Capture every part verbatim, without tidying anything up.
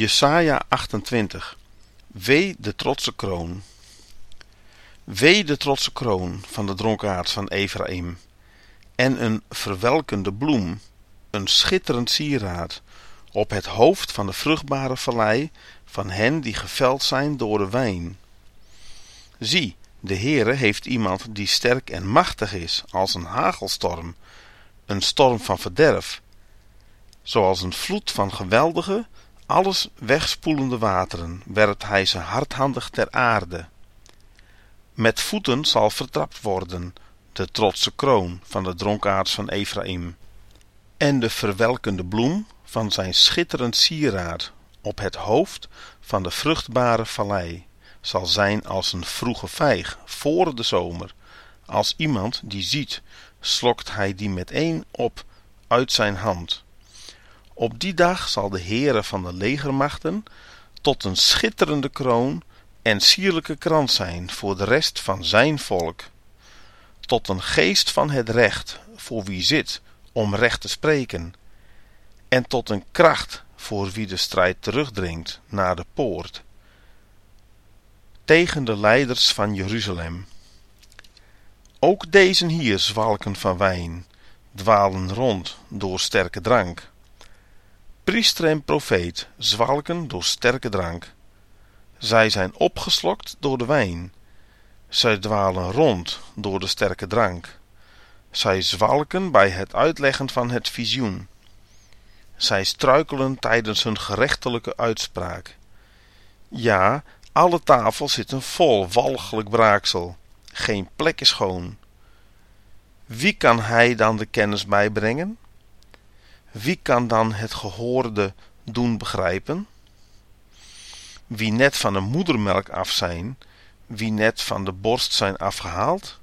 Jesaja achtentwintig. Wee de trotse kroon. Wee de trotse kroon van de dronkaards van Ephraim, en een verwelkende bloem, een schitterend sieraad, op het hoofd van de vruchtbare vallei van hen die geveld zijn door de wijn. Zie, de Heere heeft iemand die sterk en machtig is, als een hagelstorm, een storm van verderf, zoals een vloed van geweldige, alles wegspoelende wateren, werpt hij ze hardhandig ter aarde. Met voeten zal vertrapt worden de trotse kroon van de dronkaards van Ephraim, en de verwelkende bloem van zijn schitterend sieraad op het hoofd van de vruchtbare vallei zal zijn als een vroege vijg voor de zomer. Als iemand die ziet, slokt hij die meteen op uit zijn hand. Op die dag zal de Heere van de legermachten tot een schitterende kroon en sierlijke krans zijn voor de rest van zijn volk, tot een geest van het recht voor wie zit om recht te spreken, en tot een kracht voor wie de strijd terugdringt naar de poort, tegen de leiders van Jeruzalem. Ook deze hier zwalken van wijn, dwalen rond door sterke drank. Priester en profeet zwalken door sterke drank. Zij zijn opgeslokt door de wijn. Zij dwalen rond door de sterke drank. Zij zwalken bij het uitleggen van het visioen. Zij struikelen tijdens hun gerechtelijke uitspraak. Ja, alle tafels zitten vol walgelijk braaksel. Geen plek is schoon. Wie kan hij dan de kennis bijbrengen? Wie kan dan het gehoorde doen begrijpen? Wie net van de moedermelk af zijn, wie net van de borst zijn afgehaald?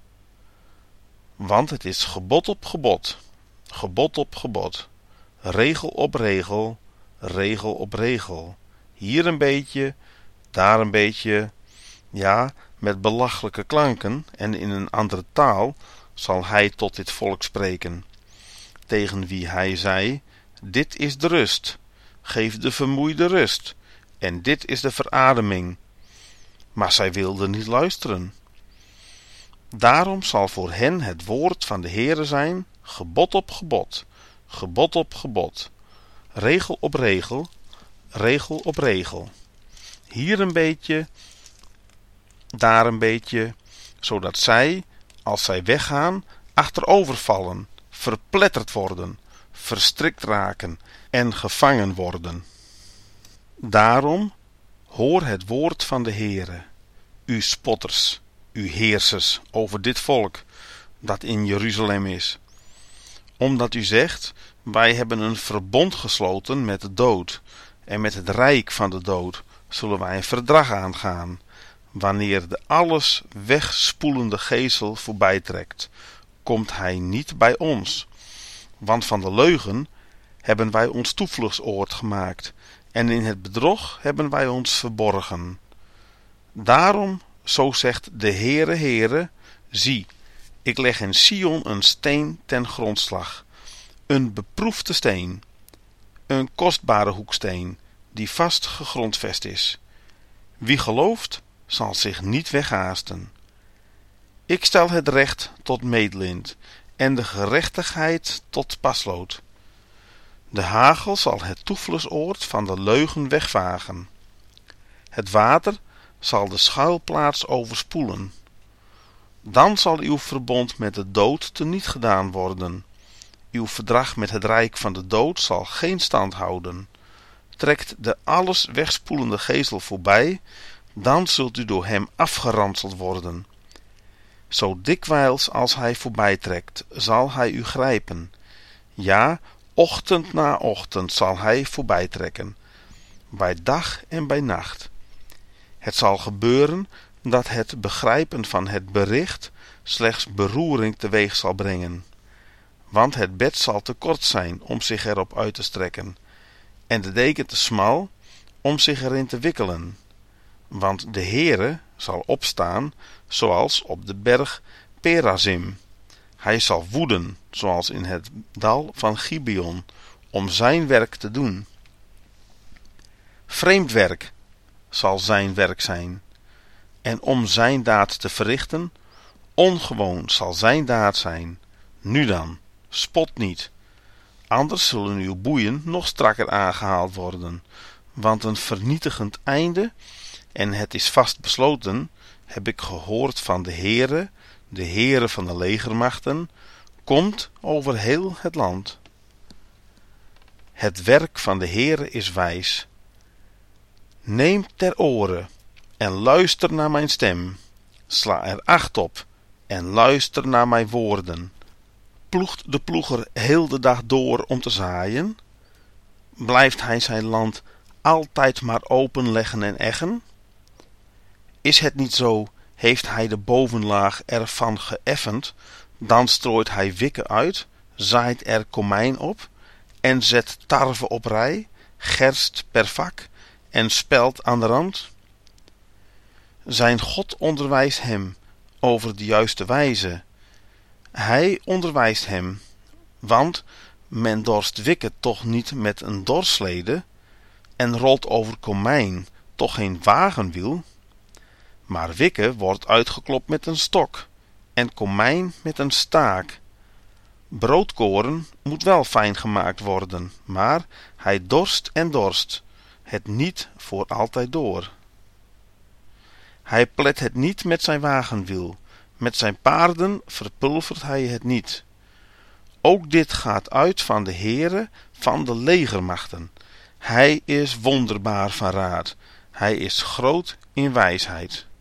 Want het is gebod op gebod, gebod op gebod, regel op regel, regel op regel. Hier een beetje, daar een beetje, ja, met belachelijke klanken en in een andere taal zal hij tot dit volk spreken, tegen wie hij zei: dit is de rust, geef de vermoeide rust, en dit is de verademing. Maar zij wilden niet luisteren. Daarom zal voor hen het woord van de Heere zijn, gebod op gebod, gebod op gebod, regel op regel, regel op regel. Hier een beetje, daar een beetje, zodat zij, als zij weggaan, achterovervallen, verpletterd worden, verstrikt raken en gevangen worden. Daarom hoor het woord van de Heere, u spotters, u heersers over dit volk dat in Jeruzalem is. Omdat u zegt, wij hebben een verbond gesloten met de dood, en met het rijk van de dood zullen wij een verdrag aangaan, wanneer de alles wegspoelende gezel voorbijtrekt, komt hij niet bij ons. Want van de leugen hebben wij ons toevluchtsoord gemaakt, en in het bedrog hebben wij ons verborgen. Daarom, zo zegt de Heere, Heere, zie, ik leg in Sion een steen ten grondslag, een beproefde steen, een kostbare hoeksteen, die vast gegrondvest is. Wie gelooft, zal zich niet weghaasten. Ik stel het recht tot meetlint en de gerechtigheid tot paslood. De hagel zal het toevluchtsoord van de leugen wegvagen. Het water zal de schuilplaats overspoelen. Dan zal uw verbond met de dood teniet gedaan worden. Uw verdrag met het rijk van de dood zal geen stand houden. Trekt de alles wegspoelende gezel voorbij, dan zult u door hem afgeranseld worden. Zo dikwijls als hij voorbijtrekt, zal hij u grijpen. Ja, ochtend na ochtend zal hij voorbijtrekken, bij dag en bij nacht. Het zal gebeuren dat het begrijpen van het bericht slechts beroering teweeg zal brengen. Want het bed zal te kort zijn om zich erop uit te strekken, en de deken te smal om zich erin te wikkelen. Want de Heere zal opstaan zoals op de berg Perazim. Hij zal woeden zoals in het dal van Gibeon, om zijn werk te doen. Vreemd werk zal zijn werk zijn. En om zijn daad te verrichten, ongewoon zal zijn daad zijn. Nu dan, spot niet. Anders zullen uw boeien nog strakker aangehaald worden. Want een vernietigend einde, en het is vast besloten, heb ik gehoord van de Heere, de Heere van de legermachten, komt over heel het land. Het werk van de Heere is wijs. Neem ter oren en luister naar mijn stem. Sla er acht op en luister naar mijn woorden. Ploegt de ploeger heel de dag door om te zaaien? Blijft hij zijn land altijd maar openleggen en eggen? Is het niet zo, heeft hij de bovenlaag ervan geëffend, dan strooit hij wikken uit, zaait er komijn op en zet tarwe op rij, gerst per vak en spelt aan de rand? Zijn God onderwijst hem over de juiste wijze. Hij onderwijst hem, want men dorst wikken toch niet met een dorslede en rolt over komijn toch geen wagenwiel. Maar wikken wordt uitgeklopt met een stok en komijn met een staak. Broodkoren moet wel fijn gemaakt worden, maar hij dorst en dorst, het niet voor altijd door. Hij plet het niet met zijn wagenwiel, met zijn paarden verpulvert hij het niet. Ook dit gaat uit van de Heere van de legermachten. Hij is wonderbaar van raad, hij is groot in wijsheid.